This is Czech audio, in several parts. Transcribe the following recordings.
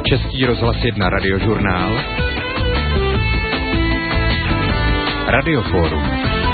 Český rozhlas 1 radiožurnál, Radioforum.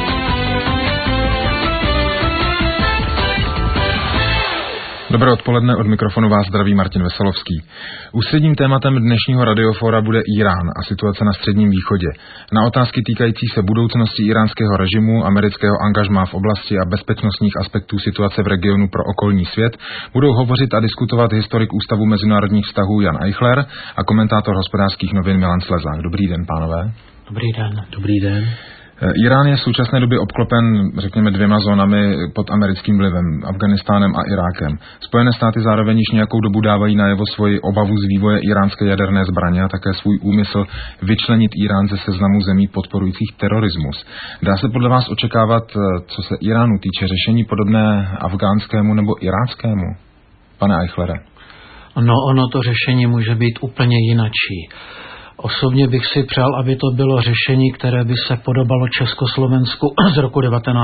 Dobré odpoledne, od mikrofonu vás zdraví Martin Veselovský. Ústředním tématem dnešního Radiofora bude Irán a situace na Středním východě. Na otázky týkající se budoucnosti iránského režimu, amerického angažmá v oblasti a bezpečnostních aspektů situace v regionu pro okolní svět budou hovořit a diskutovat historik Ústavu mezinárodních vztahů Jan Eichler a komentátor Hospodářských novin Milan Slezák. Dobrý den, pánové. Dobrý den. Dobrý den. Irán je v současné době obklopen, řekněme, dvěma zónami pod americkým vlivem, Afghánistánem a Irákem. Spojené státy zároveň již nějakou dobu dávají najevo svoji obavu z vývoje iránské jaderné zbraně a také svůj úmysl vyčlenit Irán ze seznamu zemí podporujících terorismus. Dá se podle vás očekávat, co se Iránu týče, řešení podobné afgánskému nebo iráckému? Pane Eichlere. No, ono to řešení může být úplně jinačí. Osobně bych si přál, aby to bylo řešení, které by se podobalo Československu z roku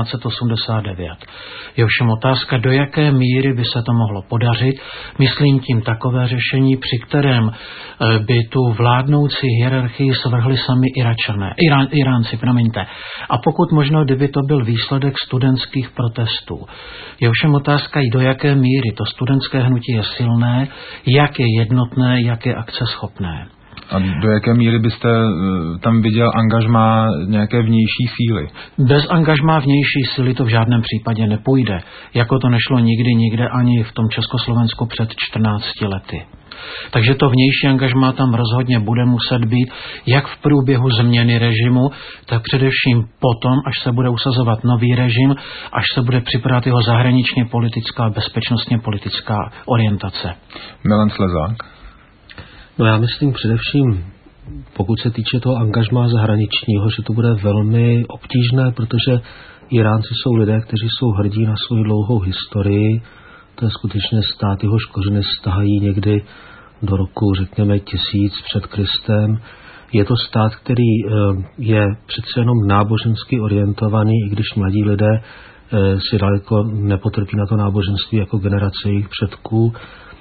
1989. Je ovšem otázka, do jaké míry by se to mohlo podařit. Myslím tím takové řešení, při kterém by tu vládnoucí hierarchii svrhli sami Iránci. A pokud možno, kdyby to byl výsledek studentských protestů. Je ovšem otázka, do jaké míry to studentské hnutí je silné, jak je jednotné, jak je akceschopné. A do jaké míry byste tam viděl angažmá nějaké vnější síly? Bez angažmá vnější síly to v žádném případě nepůjde. Jako to nešlo nikde ani v tom Československu před 14 lety. Takže to vnější angažmá tam rozhodně bude muset být, jak v průběhu změny režimu, tak především potom, až se bude usazovat nový režim, až se bude připravovat jeho zahraničně politická a bezpečnostně politická orientace. Milan Slezák. No já myslím především, pokud se týče toho angažmá zahraničního, že to bude velmi obtížné, protože Iránci jsou lidé, kteří jsou hrdí na svou dlouhou historii. To je skutečně stát, jehož kořeny stahají někdy do roku, řekněme, 1000 před Kristem. Je to stát, který je přece jenom nábožensky orientovaný, i když mladí lidé si daleko nepotrpí na to náboženství jako generace jejich předků.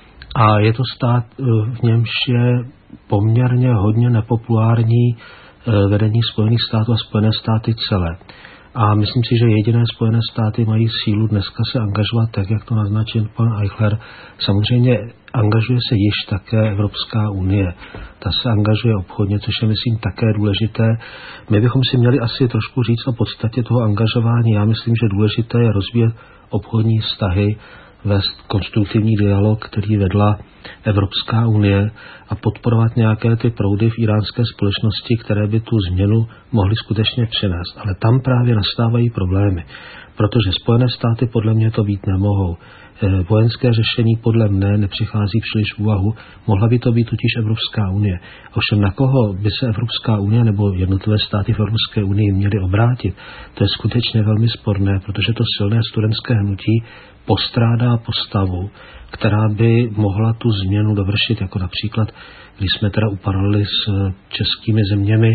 A je to stát, v němž je poměrně hodně nepopulární vedení Spojených států a Spojené státy celé. A myslím si, že jediné Spojené státy mají sílu dneska se angažovat tak, jak to naznačil pan Eichler. Samozřejmě angažuje se již také Evropská unie. Ta se angažuje obchodně, což je, myslím, také důležité. My bychom si měli asi trošku říct o podstatě toho angažování. Já myslím, že důležité je rozvíjet obchodní vztahy, vést konstruktivní dialog, který vedla Evropská unie a podporovat nějaké ty proudy v iránské společnosti, které by tu změnu mohly skutečně přinést. Ale tam právě nastávají problémy, protože Spojené státy podle mě to být nemohou. Vojenské řešení podle mne nepřichází příliš v úvahu, mohla by to být totiž Evropská unie. Ovšem na koho by se Evropská unie nebo jednotlivé státy v Evropské unii měly obrátit, to je skutečně velmi sporné, protože to silné studentské hnutí postrádá postavu, která by mohla tu změnu dovršit, jako například, když jsme teda uparali s českými zeměmi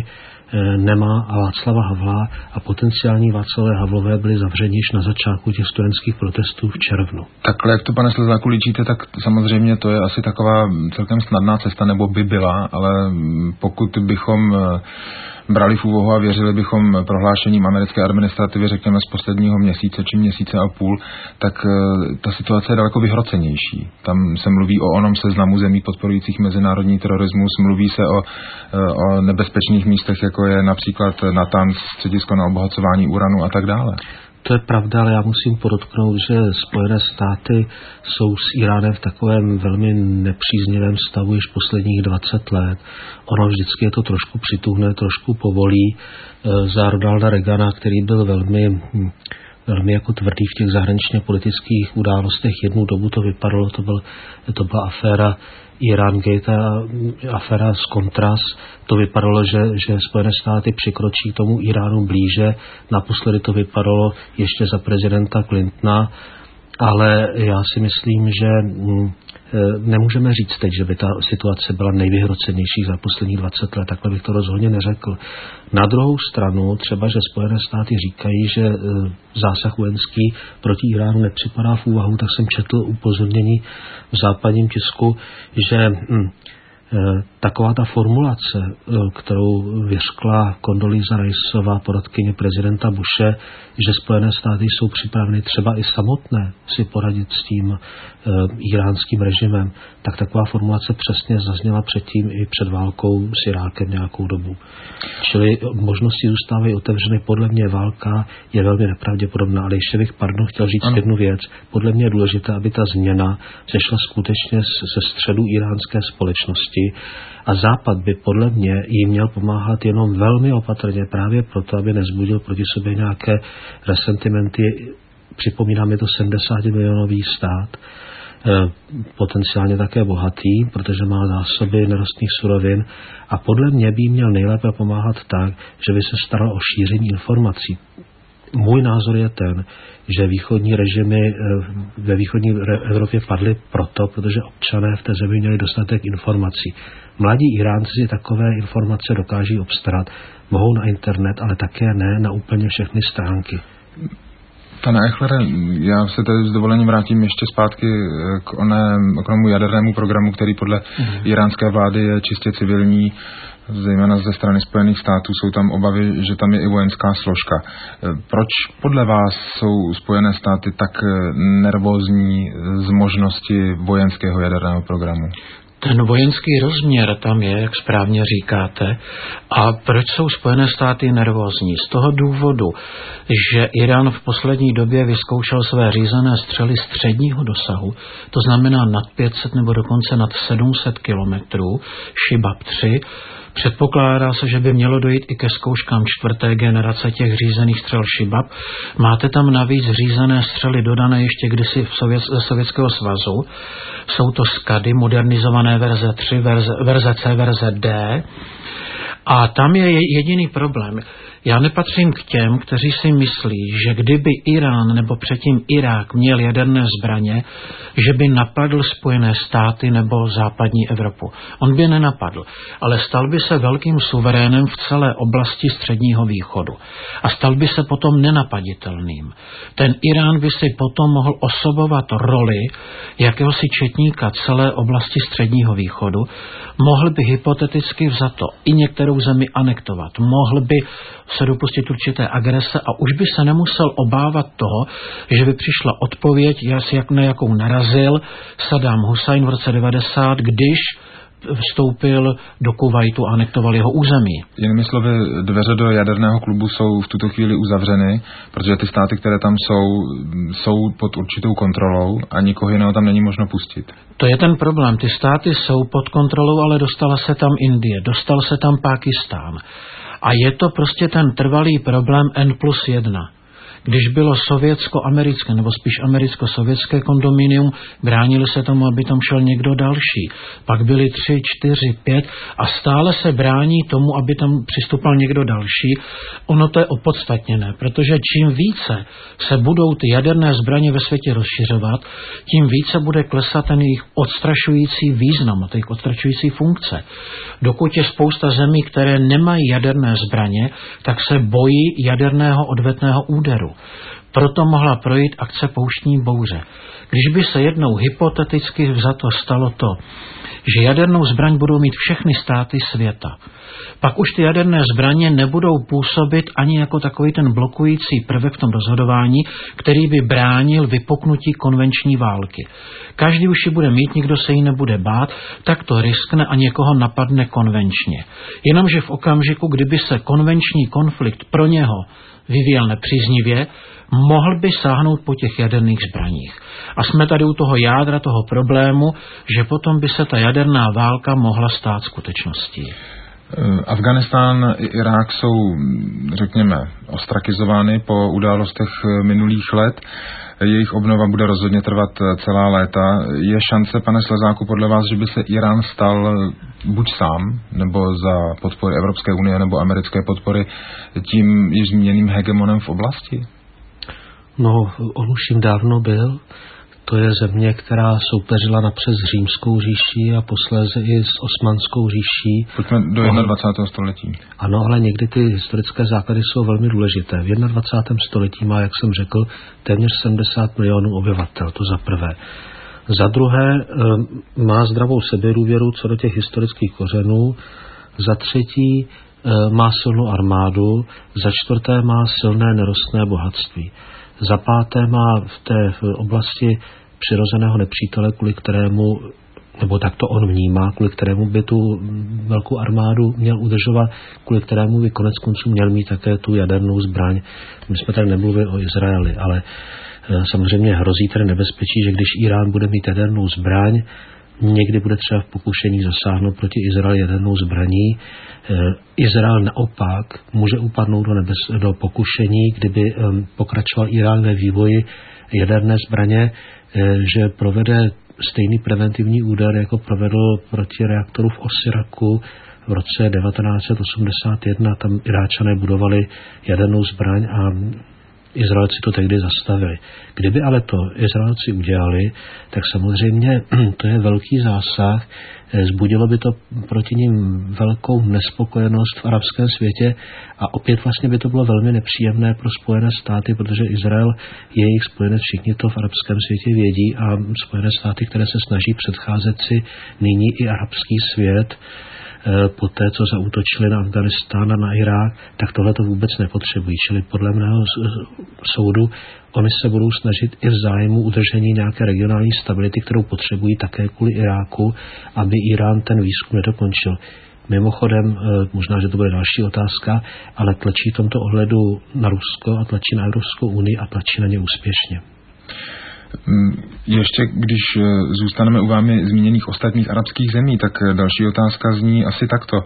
Nema a Václava Havla a potenciální Václavé Havlové byli zavřeni již na začátku těch studentských protestů v červnu. Takhle, jak to, pane Slezáku, líčíte, tak samozřejmě to je asi taková celkem snadná cesta, nebo by byla, ale pokud bychom brali v úvahu a věřili bychom prohlášením americké administrativy, řekněme, z posledního měsíce či měsíce a půl, tak ta situace je daleko vyhrocenější. Tam se mluví o onom seznamu zemí podporujících mezinárodní terorismus, mluví se o nebezpečných místech, jako je například Natanz, středisko na obohacování uranu a tak dále. To je pravda, ale já musím podotknout, že Spojené státy jsou s Iránem v takovém velmi nepříznivém stavu již posledních 20 let. Ono vždycky je to trošku přituhne, trošku povolí. Za Ronalda Reagana, který byl velmi jako tvrdý v těch zahraničně politických událostech, jednu dobu to vypadalo, to byla aféra Irangate a aféra z Contras, to vypadalo, že Spojené státy přikročí k tomu Iránu blíže. Naposledy to vypadalo ještě za prezidenta Clintona, ale já si myslím, že nemůžeme říct teď, že by ta situace byla nejvyhrocenější za posledních 20 let, takhle bych to rozhodně neřekl. Na druhou stranu, třeba, že Spojené státy říkají, že zásah vojenský proti Iránu nepřipadá v úvahu, tak jsem četl upozornění v západním tisku, že Taková ta formulace, kterou vyřkla Condoleezza Riceová, poradkyně prezidenta Bushe, že Spojené státy jsou připraveny třeba i samotné si poradit s tím iránským režimem, tak taková formulace přesně zazněla předtím i před válkou s Irákem nějakou dobu. Čili možnosti zůstávají otevřeny. Podle mě válka je velmi nepravděpodobná, ale ještě bych, chtěl říct jednu věc. Podle mě je důležité, aby ta změna zešla skutečně ze středu iránské společnosti a Západ by podle mě jí měl pomáhat jenom velmi opatrně právě proto, aby nezbudil proti sobě nějaké resentimenty. Připomínám, je to 70 milionový stát, potenciálně také bohatý, protože má zásoby nerostných surovin a podle mě by měl nejlépe pomáhat tak, že by se staral o šíření informací. Můj názor je ten, že východní režimy ve východní Evropě padly protože občané v té zemi měli dostatek informací. Mladí Iránci si takové informace dokáží obstarat, mohou na internet, ale také ne na úplně všechny stránky. Pane Echlere, já se tady s dovolením vrátím ještě zpátky k onomu jadernému programu, který podle iránské vlády je čistě civilní, zejména ze strany Spojených států. Jsou tam obavy, že tam je i vojenská složka. Proč podle vás jsou Spojené státy tak nervózní z možnosti vojenského jaderného programu? Ten vojenský rozměr tam je, jak správně říkáte. A proč jsou Spojené státy nervózní? Z toho důvodu, že Irán v poslední době vyzkoušel své řízené střely středního dosahu, to znamená nad 500 nebo dokonce nad 700 kilometrů, Shihab 3. Předpokládá se, že by mělo dojít i ke zkouškám 4. generace těch řízených střel Shihab. Máte tam navíc řízené střely dodané ještě kdysi ze Sovětského svazu. Jsou to Skady, modernizované verze 3, verze C, verze D. A tam je jediný problém. Já nepatřím k těm, kteří si myslí, že kdyby Irán nebo předtím Irák měl jaderné zbraně, že by napadl Spojené státy nebo západní Evropu. On by nenapadl, ale stal by se velkým suverénem v celé oblasti Středního východu. A stal by se potom nenapaditelným. Ten Irán by si potom mohl osobovat roli jakéhosi četníka celé oblasti Středního východu, mohl by hypoteticky vzato i některou zemi anektovat, mohl by se dopustit určité agrese a už by se nemusel obávat toho, že by přišla odpověď, jak na jakou narazil Saddam Hussein v roce 90, když vstoupil do Kuvajtu a anektoval jeho území. Jinými slovy, dveře do jaderného klubu jsou v tuto chvíli uzavřeny, protože ty státy, které tam jsou pod určitou kontrolou a nikoho jiného tam není možno pustit. To je ten problém. Ty státy jsou pod kontrolou, ale dostala se tam Indie, dostal se tam Pákistán. A je to prostě ten trvalý problém N+1. Když bylo sovětsko-americké, nebo spíš americko-sovětské kondominium, bránili se tomu, aby tam šel někdo další. Pak byly 3, 4, 5 a stále se brání tomu, aby tam přistupal někdo další. Ono to je opodstatněné, protože čím více se budou ty jaderné zbraně ve světě rozšiřovat, tím více bude klesat ten jejich odstrašující význam a jejich odstrašující funkce. Dokud je spousta zemí, které nemají jaderné zbraně, tak se bojí jaderného odvetného úderu. Proto mohla projít akce pouštní bouře. Když by se jednou hypoteticky vzato stalo to, že jadernou zbraň budou mít všechny státy světa, pak už ty jaderné zbraně nebudou působit ani jako takový ten blokující prvek v tom rozhodování, který by bránil vypuknutí konvenční války. Každý už ji bude mít, nikdo se jí nebude bát, tak to riskne a někoho napadne konvenčně. Jenomže v okamžiku, kdyby se konvenční konflikt pro něho vyvíjel nepříznivě, mohl by sáhnout po těch jaderných zbraních. A jsme tady u toho jádra toho problému, že potom by se ta jaderná válka mohla stát skutečností. Afghánistán i Irák jsou, řekněme, ostrakizovány po událostech minulých let. Jejich obnova bude rozhodně trvat celá léta. Je šance, pane Slezáku, podle vás, že by se Irán stal buď sám, nebo za podpory Evropské unie nebo americké podpory tím již zmíněným hegemonem v oblasti? No, on už jim dávno byl. To je země, která soupeřila napřed s Římskou říší a posléze i s Osmanskou říší. Pojďme do 21. století. Ano, ale někdy ty historické základy jsou velmi důležité. V 21. století má, jak jsem řekl, téměř 70 milionů obyvatel, to za prvé. Za druhé má zdravou sebedůvěru co do těch historických kořenů. Za třetí má silnou armádu. Za čtvrté má silné nerostné bohatství. Za páté má v té oblasti přirozeného nepřítele, kvůli kterému, nebo tak to on vnímá, kvůli kterému by tu velkou armádu měl udržovat, kvůli kterému by konec konců měl mít také tu jadernou zbraň. My jsme tady nemluvili o Izraeli, ale samozřejmě hrozí tady nebezpečí, že když Irán bude mít jadernou zbraň, někdy bude třeba v pokušení zasáhnout proti Izraeli jadernou zbraní. Izrael naopak může upadnout do pokušení, kdyby pokračoval Irán ve vývoji jaderné zbraně, že provede stejný preventivní úder, jako provedl proti reaktoru v Osiraku v roce 1981. Tam Iráčané budovali jadernou zbraň a Izraelci to tehdy zastavili. Kdyby ale to Izraelci udělali, tak samozřejmě to je velký zásah, zbudilo by to proti nim velkou nespokojenost v arabském světě a opět vlastně by to bylo velmi nepříjemné pro Spojené státy, protože Izrael je jejich spojenec, všichni to v arabském světě vědí a Spojené státy, které se snaží předcházet si nyní i arabský svět, po té, co zaútočili na Afganistán a na Irák, tak tohle to vůbec nepotřebují. Čili podle mého soudu oni se budou snažit i v zájmu udržení nějaké regionální stability, kterou potřebují také kvůli Iráku, aby Irán ten výzkum nedokončil. Mimochodem, možná, že to bude další otázka, ale tlačí v tomto ohledu na Rusko a tlačí na Evropskou unii a tlačí na ně úspěšně. Ještě když zůstaneme u vámi zmíněných ostatních arabských zemí, tak další otázka zní asi takto.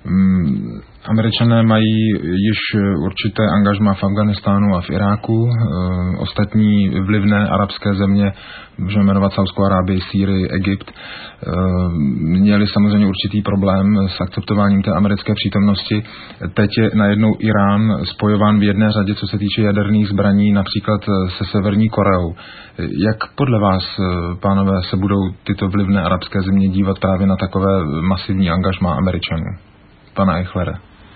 Američané mají již určité angažmá v Afganistánu a v Iráku. Ostatní vlivné arabské země, můžeme jmenovat Saudskou Arábii, Sýrii, Egypt, měli samozřejmě určitý problém s akceptováním té americké přítomnosti. Teď je najednou Irán spojován v jedné řadě, co se týče jaderných zbraní, například se Severní Koreou. Jak podle vás, pánové, se budou tyto vlivné arabské země dívat právě na takové masivní angažmá Američanů? Pana Eichlere.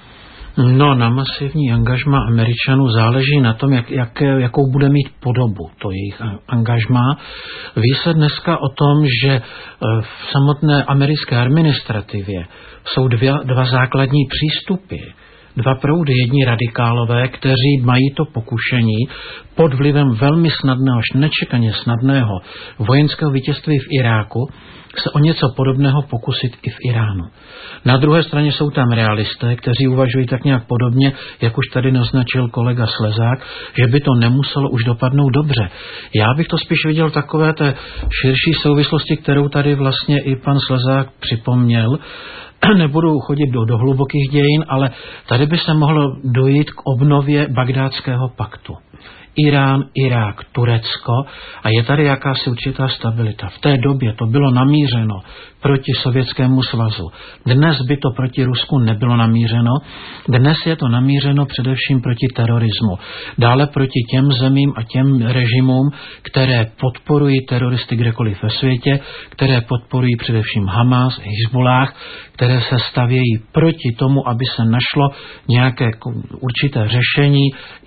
No, na masivní angažmá Američanů záleží na tom, jakou bude mít podobu to jejich angažmá. Ví se dneska o tom, že v samotné americké administrativě jsou dva základní přístupy. Dva proudy, jedni radikálové, kteří mají to pokušení pod vlivem velmi snadného, až nečekaně snadného vojenského vítězství v Iráku se o něco podobného pokusit i v Iránu. Na druhé straně jsou tam realisté, kteří uvažují tak nějak podobně, jak už tady naznačil kolega Slezák, že by to nemuselo už dopadnout dobře. Já bych to spíš viděl takové té širší souvislosti, kterou tady vlastně i pan Slezák připomněl. Nebudu chodit do hlubokých dějin, ale tady by se mohlo dojít k obnově Bagdátského paktu. Irán, Irák, Turecko a je tady jakási určitá stabilita. V té době to bylo namířeno proti Sovětskému svazu. Dnes by to proti Rusku nebylo namířeno. Dnes je to namířeno především proti terorismu. Dále proti těm zemím a těm režimům, které podporují teroristy kdekoliv ve světě, které podporují především Hamas, Hizbullah, které se stavějí proti tomu, aby se našlo nějaké určité řešení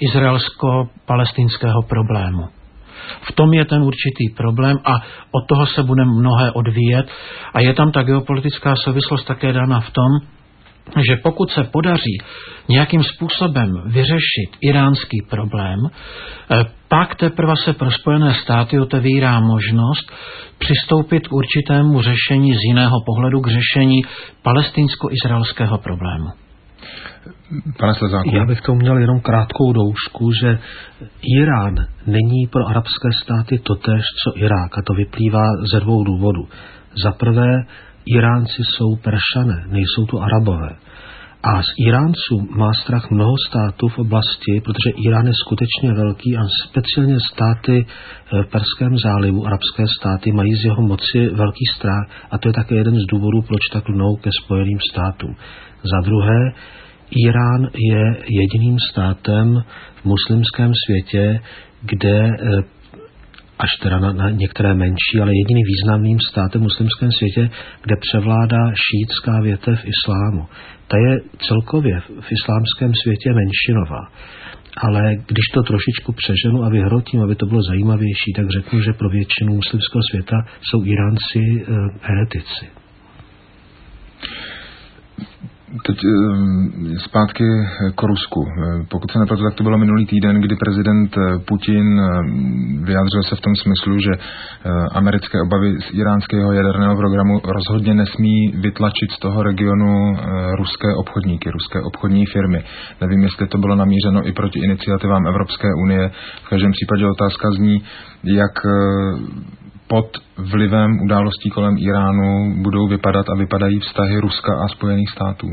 izraelsko-palestinského problému. V tom je ten určitý problém a od toho se bude mnohé odvíjet a je tam ta geopolitická souvislost také dána v tom, že pokud se podaří nějakým způsobem vyřešit iránský problém, pak teprve se pro Spojené státy otevírá možnost přistoupit k určitému řešení z jiného pohledu, k řešení palestinsko-izraelského problému. Pane Slezáku. Já bych to měl jenom krátkou doušku, že Irán není pro arabské státy totéž, co Irák, a to vyplývá ze dvou důvodů. Za prvé, Iránci jsou Peršané, nejsou to Arabové. A z Iránců má strach mnoho států v oblasti, protože Irán je skutečně velký a speciálně státy v Perském zálivu, arabské státy, mají z jeho moci velký strach a to je také jeden z důvodů, proč tak lnou ke Spojeným státům. Za druhé, Irán je jediným státem v muslimském světě, kde, až teda na některé menší, ale jediným významným státem v muslimském světě, kde převládá šíitská větev islámu. Ta je celkově v islámském světě menšinová. ale když to trošičku přeženu a vyhrotím, aby to bylo zajímavější, tak řeknu, že pro většinu muslimského světa jsou Iránci heretici. Teď zpátky k Rusku. Pokud se nepletu, tak to bylo minulý týden, kdy prezident Putin vyjádřil se v tom smyslu, že americké obavy z iránského jaderného programu rozhodně nesmí vytlačit z toho regionu ruské obchodníky, ruské obchodní firmy. Nevím, jestli to bylo namířeno i proti iniciativám Evropské unie. V každém případě otázka zní, jak pod vlivem událostí kolem Iránu budou vypadat a vypadají vztahy Ruska a Spojených států.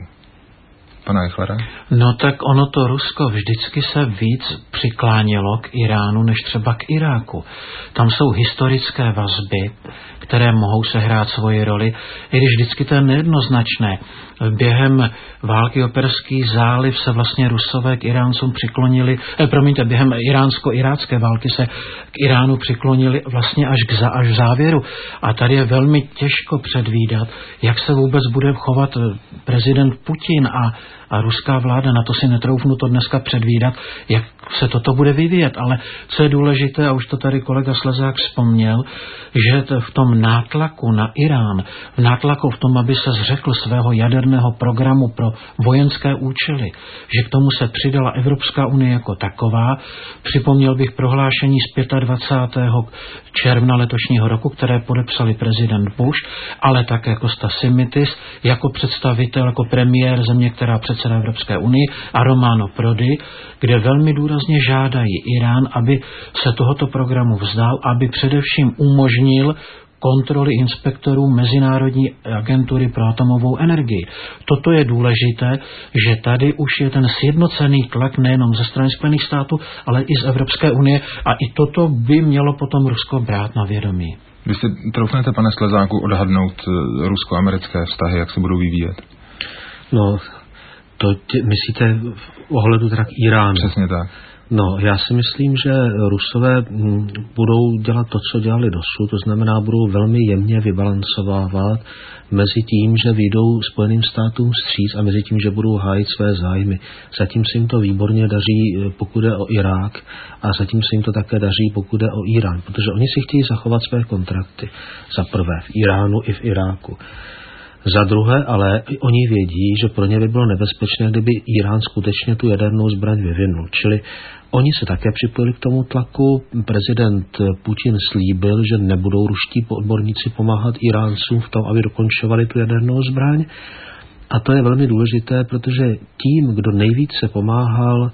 Pana Eichlera? No tak ono to Rusko vždycky se víc přiklánělo k Iránu než třeba k Iráku. Tam jsou historické vazby, které mohou sehrát svoji roli, i když vždycky to je nejednoznačné. Během války o Perský záliv se vlastně Rusové k Iráncům přiklonili, během iránsko-irácké války se k Iránu přiklonili vlastně až v závěru. A tady je velmi těžko předvídat, jak se vůbec bude chovat prezident Putin a ruská vláda. Na to si netroufnu to dneska předvídat, jak se toto bude vyvíjet. Ale co je důležité, a už to tady kolega Slezák vzpomněl, že v tom nátlaku na Irán, v nátlaku v tom, aby se zřekl svého jaderného programu pro vojenské účely, že k tomu se přidala Evropská unie jako taková. Připomněl bych prohlášení z 25. června letošního roku, které podepsali prezident Bush, ale také Kostas Simitis jako představitel, jako premiér země, která předsedá Evropské unii, a Romano Prodi, kde velmi důrazně žádají Irán, aby se tohoto programu vzdal, aby především umožnil kontroly inspektorů Mezinárodní agentury pro atomovou energii. Toto je důležité, že tady už je ten sjednocený tlak nejenom ze strany Spojených států, ale i z Evropské unie, a i toto by mělo potom Rusko brát na vědomí. Vy si troufnete, pane Slezáku, odhadnout rusko-americké vztahy, jak se budou vyvíjet? No, to myslíte v ohledu teda k Iránu? Přesně tak. No, já si myslím, že Rusové budou dělat to, co dělali dosud, to znamená, budou velmi jemně vybalancovávat mezi tím, že vyjdou Spojeným státům vstříc, a mezi tím, že budou hájit své zájmy. Zatím se jim to výborně daří, pokud jde o Irák, a zatím se jim to také daří, pokud jde o Irán, protože oni si chtějí zachovat své kontrakty. Za prvé v Iránu i v Iráku. Za druhé, ale oni vědí, že pro ně by bylo nebezpečné, kdyby Irán skutečně tu jadernou zbraň vyvinul. Čili oni se také připojili k tomu tlaku. Prezident Putin slíbil, že nebudou ruští odborníci pomáhat Iráncům v tom, aby dokončovali tu jadernou zbraň. A to je velmi důležité, protože tím, kdo nejvíce pomáhal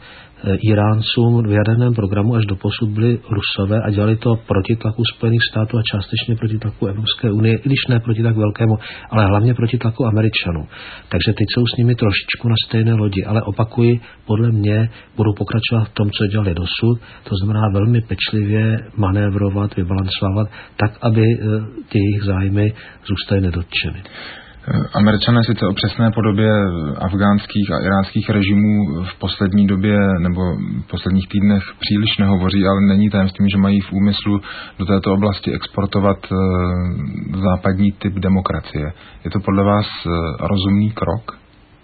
Iráncům v jaderném programu až do posud, byli Rusové, a dělali to proti tlaku Spojených států a částečně proti tlaku Evropské unie, i když ne proti tak velkému, ale hlavně proti tlaku Američanů. Takže teď jsou s nimi trošičku na stejné lodi, ale opakuji, podle mě budou pokračovat v tom, co dělali dosud, to znamená velmi pečlivě manévrovat, vybalancovat, tak, aby ty jejich zájmy zůstaly nedotčeny. Američané sice o přesné podobě afgánských a iránských režimů v poslední době nebo v posledních týdnech příliš nehovoří, ale není tajemstvím, že mají v úmyslu do této oblasti exportovat západní typ demokracie. Je to podle vás rozumný krok,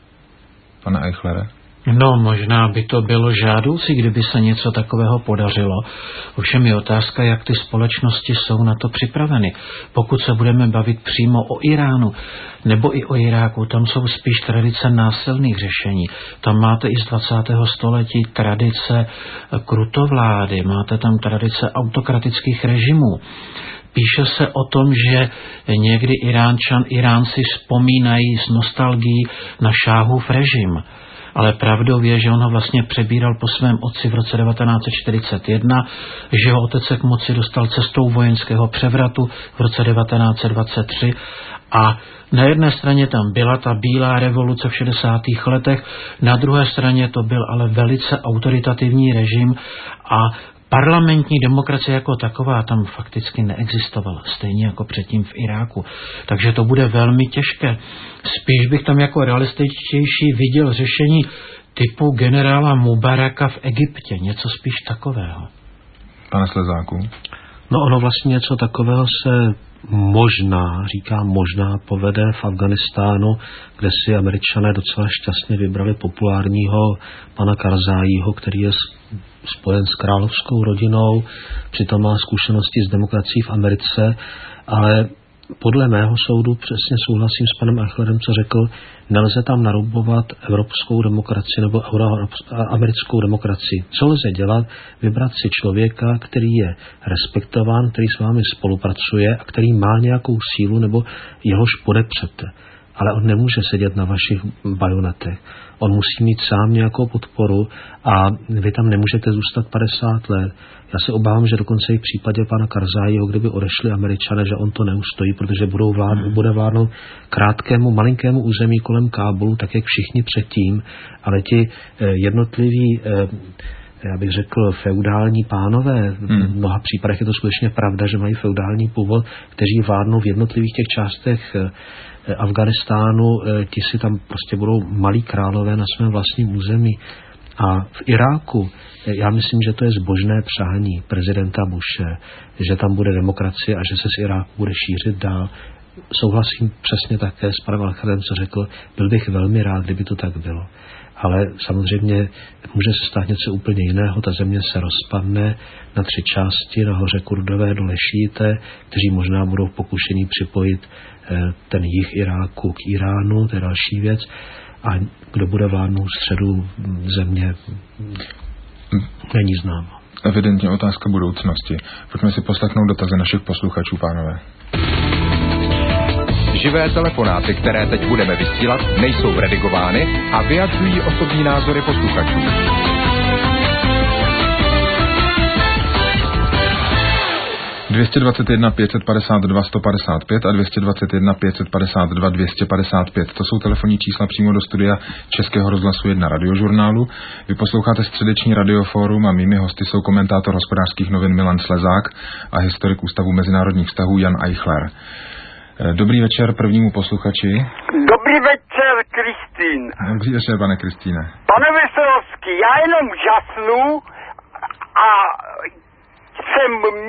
pane Eichlere? No, možná by to bylo žádoucí, kdyby se něco takového podařilo. Ovšem je otázka, jak ty společnosti jsou na to připraveny. Pokud se budeme bavit přímo o Iránu nebo i o Iráku, tam jsou spíš tradice násilných řešení. Tam máte i z 20. století tradice krutovlády, máte tam tradice autokratických režimů. Píše se o tom, že někdy Iránci vzpomínají s nostalgií na Šáhův režim. Ale pravdou je, že on ho vlastně přebíral po svém otci v roce 1941, že ho otec se k moci dostal cestou vojenského převratu v roce 1923 a na jedné straně tam byla ta bílá revoluce v 60. letech, na druhé straně to byl ale velice autoritativní režim a parlamentní demokracie jako taková tam fakticky neexistovala, stejně jako předtím v Iráku. Takže to bude velmi těžké. Spíš bych tam jako realističtější viděl řešení typu generála Mubaraka v Egyptě, něco spíš takového. Pane Slezáku? No ono vlastně něco takového se možná povede v Afghánistánu, kde si Američané docela šťastně vybrali populárního pana Karzáího, který je spojen s královskou rodinou, přitom má zkušenosti s demokracií v Americe, ale podle mého soudu přesně souhlasím s panem Eichlerem, co řekl, nelze tam naroubovat evropskou demokracii nebo americkou demokracii. Co lze dělat? Vybrat si člověka, který je respektován, který s vámi spolupracuje a který má nějakou sílu nebo jehož podepřete. Ale on nemůže sedět na vašich bajonetech. On musí mít sám nějakou podporu a vy tam nemůžete zůstat 50 let. Já se obávám, že dokonce i v případě pana Karzáího, kdyby odešli Američané, že on to neustojí, protože bude vládnout krátkému, malinkému území kolem Kábulu, tak jak všichni předtím, ale ti jednotliví já bych řekl, feudální pánové, v mnoha případech je to skutečně pravda, že mají feudální původ, kteří vládnou v jednotlivých těch částech Afghánistánu, ti si tam prostě budou malí králové na svém vlastním území. A v Iráku, já myslím, že to je zbožné přání prezidenta Bushe, že tam bude demokracie a že se z Iráku bude šířit dál. Souhlasím přesně také s panem Alchadem, co řekl, byl bych velmi rád, kdyby to tak bylo. Ale samozřejmě může se stát něco úplně jiného, ta země se rozpadne na 3 části, nahoře Kurdové, dole šíité, kteří možná budou pokušení připojit ten jih Iráku k Iránu, to je další věc, a kdo bude vládnout středu země, není známo. Evidentně otázka budoucnosti. Pojďme si poslechnout dotazy našich posluchačů, pánové. Živé telefonáty, které teď budeme vysílat, nejsou redigovány a vyjadřují osobní názory posluchačů. ...221 552 155 a 221 552 255. To jsou telefonní čísla přímo do studia Českého rozhlasu 1 radiožurnálu. Vy posloucháte středeční radiofórum a mými hosty jsou komentátor Hospodářských novin Milan Slezák a historik Ústavu mezinárodních vztahů Jan Eichler. Dobrý večer prvnímu posluchači. Dobrý večer, Kristýn. Dobrý večer, pane Kristýne. Pane Veselovský, já jenom žasnu a jsem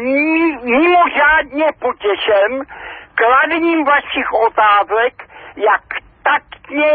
mimořádně potěšen kladením vašich otázek, jak taktně,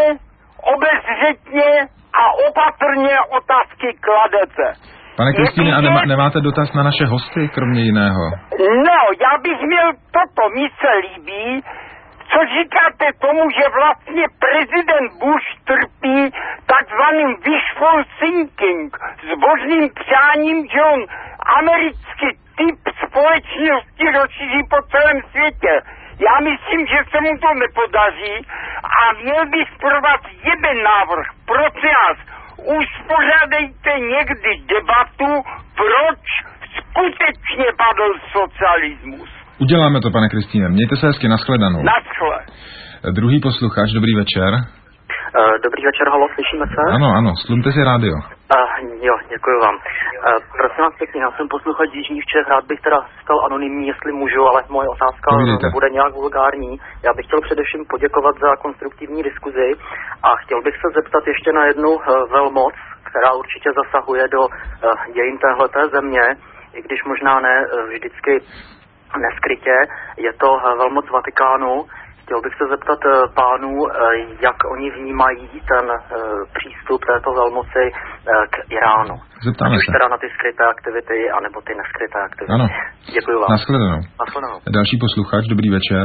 obezřetně a opatrně otázky kladete. Pane Kristýne, a nemáte dotaz na naše hosty, kromě jiného? No, já bych měl toto, mi se líbí, co říkáte tomu, že vlastně prezident Bush trpí takzvaným wishful thinking, zbožným přáním, že on americký typ společnosti rozšíří po celém světě. Já myslím, že se mu to nepodaří a měl bych pro vás jeden návrh. Prosím vás, uspořádejte někdy debatu, proč skutečně padl socialismus. Uděláme to, pane Kristýne. Mějte se hezky, nashledanou. Naschle. Druhý posluchač, dobrý večer. Dobrý večer, halo, slyšíme se? Ano, slumte si rádio. Jo, děkuji vám. Prosím vás pěkně, já jsem posluchač z Jižních Čech, rád bych teda stal anonymní, jestli můžu, ale moje otázka nebude nějak vulgární. Já bych chtěl především poděkovat za konstruktivní diskuzi a chtěl bych se zeptat ještě na jednu velmoc, která určitě zasahuje do dějin téhleté země, i když možná ne vždycky neskrytě, je to velmoc Vatikánu. Chtěl bych se zeptat pánů, jak oni vnímají ten přístup této velmoci k Iránu. Zeptáme se. Teda na ty skryté aktivity, anebo ty neskryté aktivity. Ano. Děkuji vám. Nashledanou. Další posluchač, dobrý večer.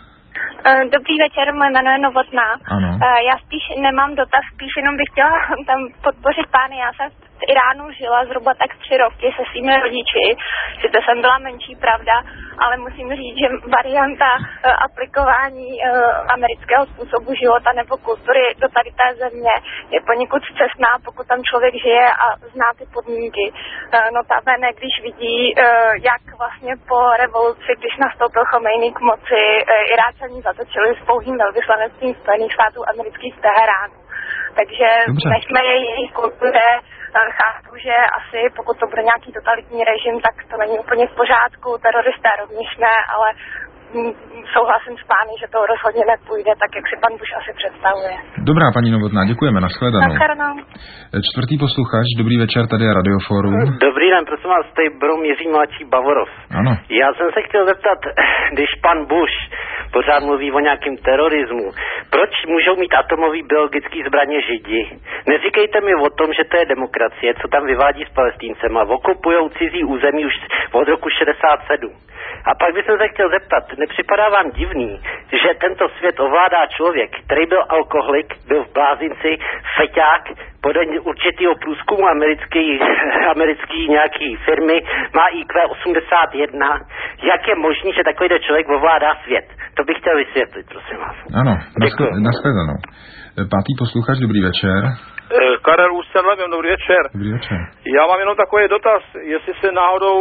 Dobrý večer, moje jméno je Novotná. Ano. Já spíš nemám dotaz, spíš jenom bych chtěla tam podpořit pány. Já jsem v Iránu žila zhruba tak 3 roky se svými rodiči. Sice jsem byla menší, pravda, ale musím říct, že varianta aplikování amerického způsobu života nebo kultury do tady té země je poněkud scestná, pokud tam člověk žije a zná ty podmínky. Notabene, když vidí, jak vlastně po revoluci, když nastoupil Chomejny k moci, Iráčani zatočili s pouhým velvyslanectvím Spojených států amerických v Teheránu. Takže nechme jejich kultuře, chápu, že asi pokud to bude nějaký totalitní režim, tak to není úplně v pořádku, teroristé rovněž ne, ale souhlasím s pány, že to rozhodně nepůjde tak, jak si pan Bush asi představuje. Dobrá, paní Novotná, děkujeme, nashledanou. Čtvrtý posluchač, dobrý večer, tady je Radioforum. Dobrý den, prosím vás, tady Jiří mladší Bavorov. Ano. Já jsem se chtěl zeptat, když pan Bush pořád mluví o nějakém terorismu, proč můžou mít atomový biologický zbraně Židi? Neříkejte mi o tom, že to je demokracie, co tam vyvádí s Palestíncema, okupujou cizí území už od roku 67. A pak bych se chtěl zeptat, nepřipadá vám divný, že tento svět ovládá člověk, který byl alkoholik, byl v blázinci, feťák, podle určitého průzkumu americký nějaký firmy, má IQ 81. Jak je možný, že takovýhle člověk ovládá svět? To bych chtěl vysvětlit, prosím vás. Ano, nashledanou. Pátý posluchač, dobrý večer. Karel Ústřed, dobrý večer. Dobrý večer. Já mám jenom takový dotaz, jestli se náhodou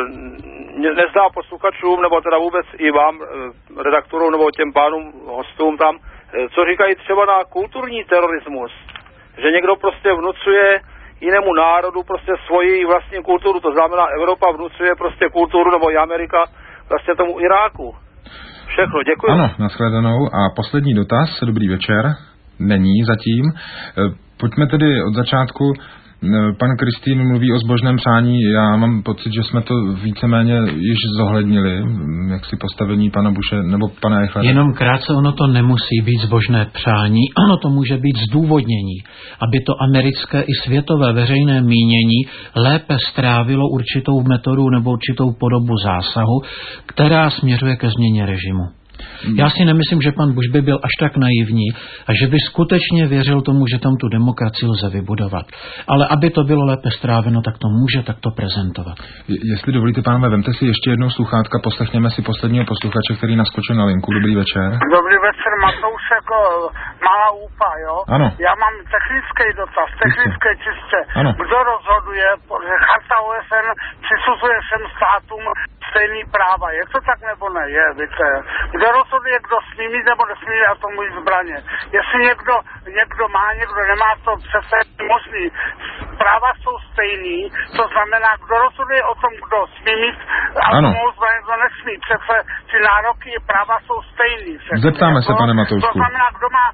nezdá posluchačům, nebo teda vůbec i vám, redaktorům, nebo těm pánům, hostům tam, co říkají třeba na kulturní terorismus. Že někdo prostě vnucuje jinému národu prostě svoji vlastní kulturu, to znamená Evropa vnucuje prostě kulturu, nebo i Amerika vlastně tomu Iráku. Všechno, děkuji. Ano, nashledanou. A poslední dotaz, dobrý večer. Není zatím. Pojďme tedy od začátku. Pan Kristýn mluví o zbožném přání. Já mám pocit, že jsme to víceméně již zohlednili, jak si postavení pana Bushe nebo pana Eichlera. Jenom krátce, ono to nemusí být zbožné přání, ono to může být zdůvodnění, aby to americké i světové veřejné mínění lépe strávilo určitou metodu nebo určitou podobu zásahu, která směřuje ke změně režimu. Já si nemyslím, že pan Bush by byl až tak naivní a že by skutečně věřil tomu, že tam tu demokracii lze vybudovat. Ale aby to bylo lépe stráveno, tak to může takto prezentovat. Jestli dovolíte, pánové, vemte si ještě jednou sluchátka, poslechněme si posledního posluchače, který naskočil na linku. Dobrý večer. Dobrý večer, Matoušek, Malá Úpa, jo? Ano. Já mám technický dotaz, technické čistě. Ano. Kdo rozhoduje, že charta OSN přisuzuje všem státům stejný práva. Je to tak nebo ne? Je, víte. Kdo rozhoduje, kdo smí mít nebo nesmí mít atomové zbraně? Jestli někdo má, někdo nemá, to přece možný. Práva jsou stejný, to znamená, kdo rozhoduje o tom, kdo smí mít atomovou zbraně, kdo nesmí. Přece ty nároky i práva jsou stejný. Zeptáme se, pane Matoušku. To znamená,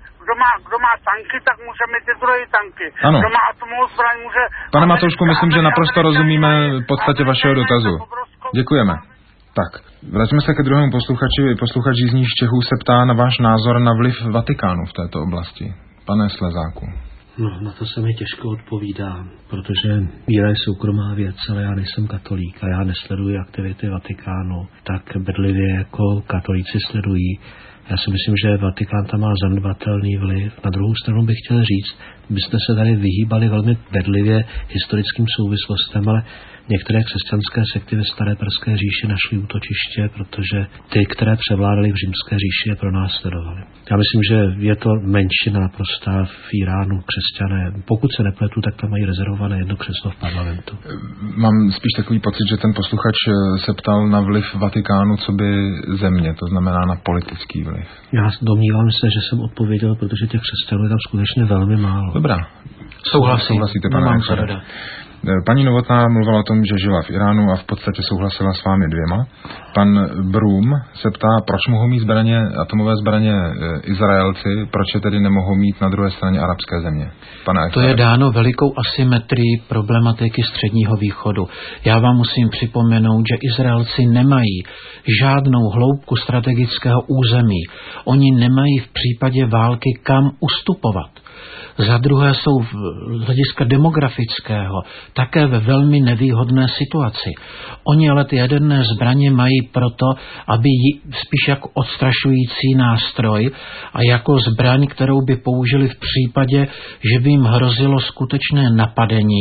kdo má tanky, tak může mít i druhé tanky. Ano. Kdo má atomovou zbraň, může... Pane Matoušku, myslím, že naprosto rozumíme podstatě vašeho dotazu. Děkujeme. Tak, vraťme se ke druhému posluchači. Posluchač z Jižních Čechů se ptá na váš názor na vliv Vatikánu v této oblasti. Pane Slezáku. No, na to se mi těžko odpovídá, protože víra je soukromá věc, ale já nejsem katolík a já nesleduji aktivity Vatikánu tak bedlivě, jako katolíci sledují. Já si myslím, že Vatikán tam má zanedbatelný vliv. Na druhou stranu bych chtěl říct, byste se tady vyhýbali velmi bedlivě historickým souvislostem, ale některé křesťanské sekty ve staré perské říši našly útočiště, protože ty, které převládaly v římské říši, je pro nás sledovali. Já myslím, že je to menšina naprostá v Iránu křesťané. Pokud se nepletu, tak tam mají rezervované jedno křeslo v parlamentu. Mám spíš takový pocit, že ten posluchač se ptal na vliv Vatikánu co by země, to znamená na politický vliv. Já domnívám se, že jsem odpověděl, protože těch křesťanů je tam skutečně velmi málo. Dobrá. Souhlasíte, pane Eichlere. Paní Novotná mluvila o tom, že žila v Iránu a v podstatě souhlasila s vámi dvěma. Pan Brum se ptá, proč mohou mít atomové zbraně Izraelci, proč je tedy nemohou mít na druhé straně arabské země? To je dáno velikou asymetrií problematiky Středního východu. Já vám musím připomenout, že Izraelci nemají žádnou hloubku strategického území. Oni nemají v případě války kam ustupovat. Za druhé jsou z hlediska demografického také ve velmi nevýhodné situaci. Oni ale ty jaderné zbraně mají proto, aby spíš jako odstrašující nástroj a jako zbraň, kterou by použili v případě, že by jim hrozilo skutečné napadení,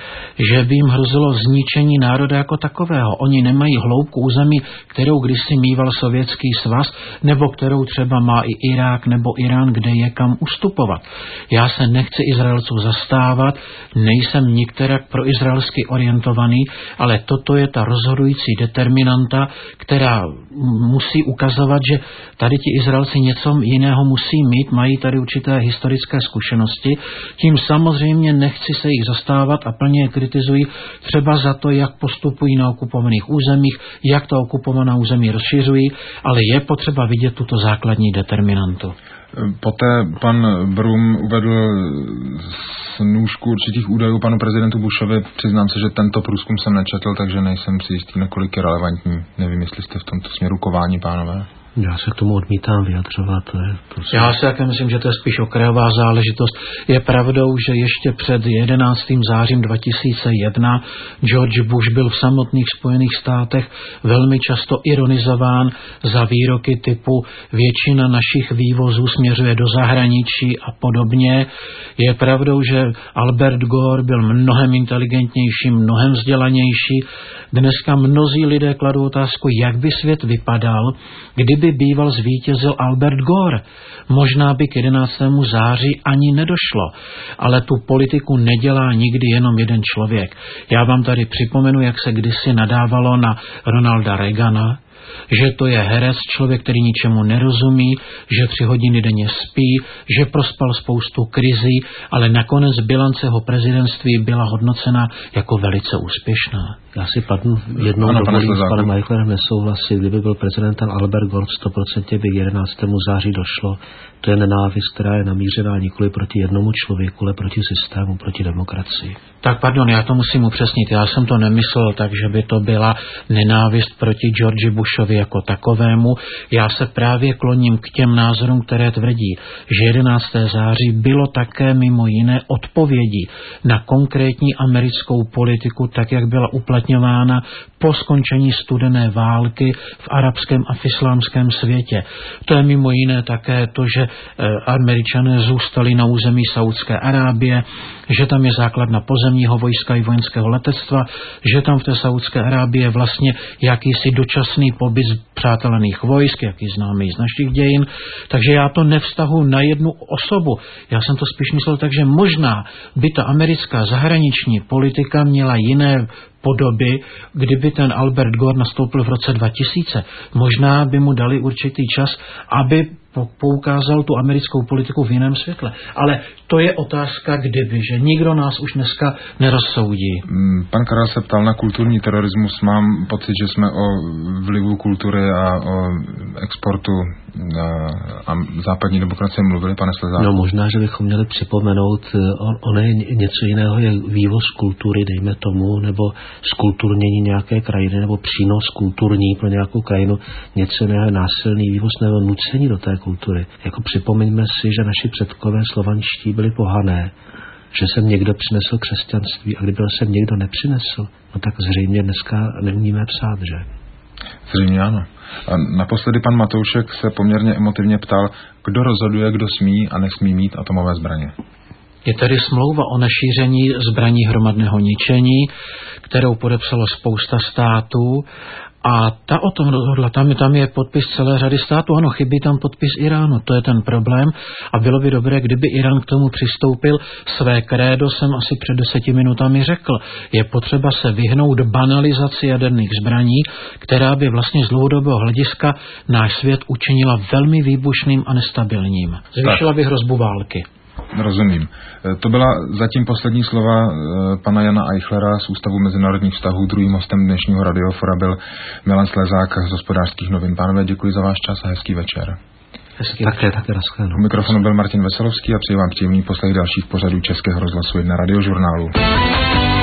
že by jim hrozilo zničení národa jako takového. Oni nemají hloubku území, kterou kdysi mýval Sovětský svaz, nebo kterou třeba má i Irák nebo Irán, kde je kam ustupovat. Já se nechci Izraelců zastávat, nejsem nikterak proizraelsky orientovaný, ale toto je ta rozhodující determinanta, která musí ukazovat, že tady ti Izraelci něco jiného musí mít, mají tady určité historické zkušenosti. Tím samozřejmě nechci se jich zastávat a plně je kritizují třeba za to, jak postupují na okupovaných územích, jak ta okupovaná území rozšiřují, ale je potřeba vidět tuto základní determinantu. Poté pan Brum uvedl snůžku určitých údajů panu prezidentu Bushovi. Přiznám se, že tento průzkum jsem nečetl, takže nejsem si jistý, nakolik je relevantní. Nevím, jestli jste v tomto směru kováni, pánové. Já se k tomu odmítám vyjadřovat. Já si také myslím, že to je spíš okrajová záležitost. Je pravdou, že ještě před 11. zářím 2001 George Bush byl v samotných Spojených státech velmi často ironizován za výroky typu většina našich vývozů směřuje do zahraničí a podobně. Je pravdou, že Albert Gore byl mnohem inteligentnější, mnohem vzdělanější. Dneska mnozí lidé kladou otázku, jak by svět vypadal, kdyby býval zvítězil Albert Gore. Možná by k 11. září ani nedošlo, ale tu politiku nedělá nikdy jenom jeden člověk. Já vám tady připomenu, jak se kdysi nadávalo na Ronalda Reagana, že to je herec, člověk, který ničemu nerozumí, že 3 hodiny denně spí, že prospal spoustu krizí, ale nakonec bilance jeho prezidentství byla hodnocena jako velice úspěšná. Já si padnu jednou dovolím s panem Eichlerem nesouhlasit. Kdyby byl prezidentem Albert Gore, 100% by 11. září došlo. To je nenávist, která je namířená nikoli proti jednomu člověku, ale proti systému, proti demokracii. Tak pardon, já to musím upřesnit. Já jsem to nemyslel tak, že by to byla nenávist proti George Bushovi jako takovému. Já se právě kloním k těm názorům, které tvrdí, že 11. září bylo také mimo jiné odpovědí na konkrétní americkou politiku, tak jak byla uplatňována po skončení studené války v arabském a v islámském světě. To je mimo jiné také to, že Američané zůstali na území Saúdské Arábie, že tam je základna pozemního vojska i vojenského letectva, že tam v té Saúdské Arábie je vlastně jakýsi dočasný pobyt přátelených vojsk, jaký známe z našich dějin. Takže já to nevztahuji na jednu osobu. Já jsem to spíš myslel tak, že možná by ta americká zahraniční politika měla jiné podoby, kdyby ten Albert Gore nastoupil v roce 2000. Možná by mu dali určitý čas, aby poukázal tu americkou politiku v jiném světle. Ale to je otázka kdyby, že nikdo nás už dneska nerozsoudí. Pan Karel se ptal na kulturní terorismus. Mám pocit, že jsme o vlivu kultury a o exportu a západní demokracie mluvili, pane Slezáku. No možná, že bychom měli připomenout, ono je něco jiného, je vývoz kultury, dejme tomu, nebo zkulturnění nějaké krajiny, nebo přínos kulturní pro nějakou krajinu, něco jiného, násilný vývoz nebo nucení do té kultury. Jako připomeňme si, že naši předkové slovanští byli pohané, že sem někdo přinesl křesťanství a kdyby sem někdo nepřinesl, no tak zřejmě dneska neumíme psát, že? Zřejmě ano. A naposledy pan Matoušek se poměrně emotivně ptal, kdo rozhoduje, kdo smí a nesmí mít atomové zbraně. Je tedy smlouva o nešíření zbraní hromadného ničení, kterou podepsalo spousta států a ta o tom rozhodla. Tam je podpis celé řady států. Ano, chybí tam podpis Iránu, to je ten problém a bylo by dobré, kdyby Irán k tomu přistoupil. Své krédo jsem asi před 10 minutami řekl. Je potřeba se vyhnout banalizaci jaderných zbraní, která by vlastně z dlouhodobého hlediska náš svět učinila velmi výbušným a nestabilním. Zvýšila by hrozbu války. Rozumím. To byla zatím poslední slova pana Jana Eichlera z Ústavu mezinárodních vztahů. Druhým hostem dnešního Radiofora byl Milan Slezák z Hospodářských novin. Pánové, děkuji za váš čas a hezký večer. Také nashledanou. U mikrofonu byl Martin Veselovský a přeji vám příjemný poslech dalších pořadů Českého rozhlasu 1 Radiožurnálu.